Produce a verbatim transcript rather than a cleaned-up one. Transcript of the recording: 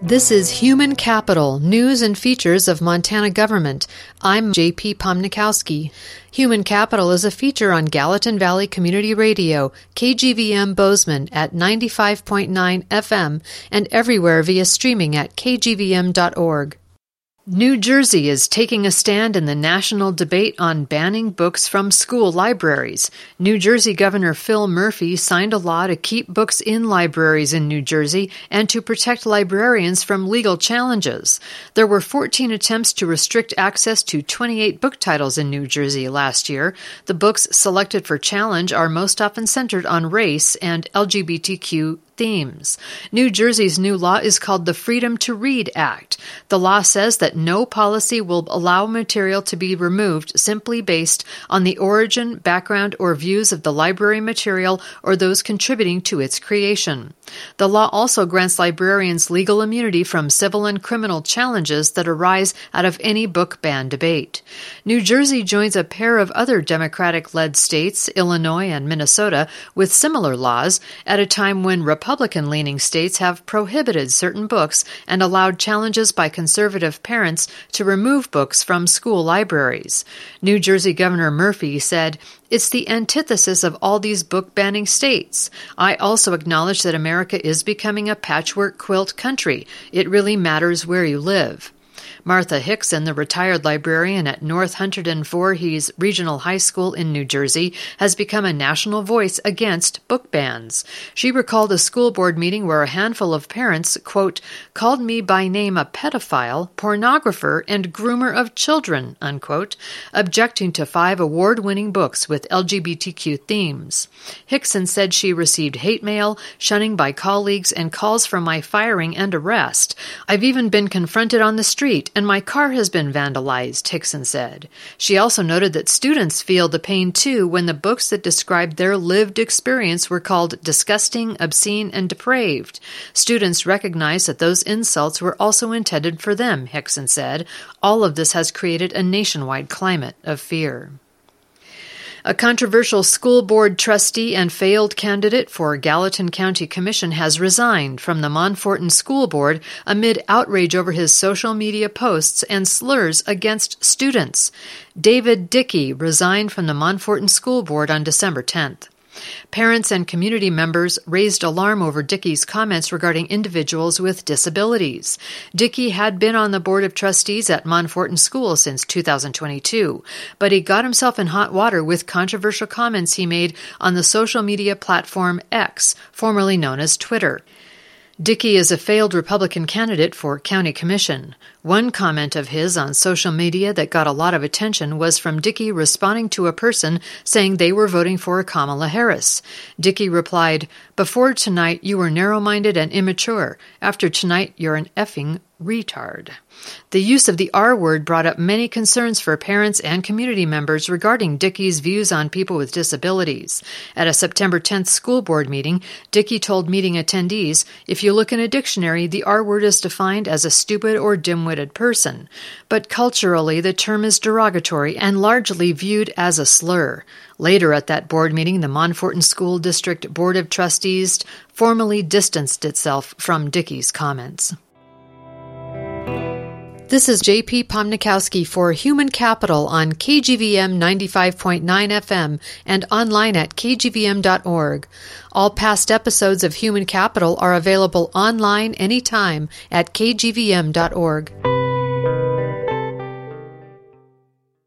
This is Human Capital, News and Features of Montana Government. I'm J P Pomnikowski. Human Capital is a feature on Gallatin Valley Community Radio, K G V M Bozeman at ninety-five point nine F M, and everywhere via streaming at k g v m dot org. New Jersey is taking a stand in the national debate on banning books from school libraries. New Jersey Governor Phil Murphy signed a law to keep books in libraries in New Jersey and to protect librarians from legal challenges. There were fourteen attempts to restrict access to twenty-eight book titles in New Jersey last year. The books selected for challenge are most often centered on race and L G B T Q themes. New Jersey's new law is called the Freedom to Read Act. The law says that no policy will allow material to be removed simply based on the origin, background, or views of the library material or those contributing to its creation. The law also grants librarians legal immunity from civil and criminal challenges that arise out of any book ban debate. New Jersey joins a pair of other Democratic-led states, Illinois and Minnesota, with similar laws at a time when Republican-leaning states have prohibited certain books and allowed challenges by conservative parents to remove books from school libraries. New Jersey Governor Murphy said, "It's the antithesis of all these book-banning states. I also acknowledge that America is becoming a patchwork quilt country. It really matters where you live." Martha Hickson, the retired librarian at North Hunterdon Voorhees Regional High School in New Jersey, has become a national voice against book bans. She recalled a school board meeting where a handful of parents, quote, "called me by name a pedophile, pornographer, and groomer of children," unquote, objecting to five award-winning books with L G B T Q themes. Hickson said she received hate mail, shunning by colleagues, and calls for my firing and arrest. "I've even been confronted on the street, and my car has been vandalized," Hickson said. She also noted that students feel the pain too when the books that described their lived experience were called disgusting, obscene, and depraved. Students recognize that those insults were also intended for them, Hickson said. All of this has created a nationwide climate of fear. A controversial school board trustee and failed candidate for Gallatin County Commission has resigned from the Monforton School Board amid outrage over his social media posts and slurs against students. David Dickey resigned from the Monforton School Board on December tenth. Parents and community members raised alarm over Dickey's comments regarding individuals with disabilities. Dickey had been on the Board of Trustees at Monforton School since two thousand twenty-two, but he got himself in hot water with controversial comments he made on the social media platform X, formerly known as Twitter. Dickey is a failed Republican candidate for county commission. One comment of his on social media that got a lot of attention was from Dickey responding to a person saying they were voting for Kamala Harris. Dickey replied, "Before tonight, you were narrow-minded and immature. After tonight, you're an effing retard." The use of the R word brought up many concerns for parents and community members regarding Dickey's views on people with disabilities. At a September tenth school board meeting, Dickey told meeting attendees, "If you look in a dictionary, the R word is defined as a stupid or dim-witted person. But culturally, the term is derogatory and largely viewed as a slur." Later at that board meeting, the Monforton School District Board of Trustees formally distanced itself from Dickey's comments. This is J P Pomnikowski for Human Capital on K G V M ninety-five point nine F M and online at k g v m dot org. All past episodes of Human Capital are available online anytime at k g v m dot org.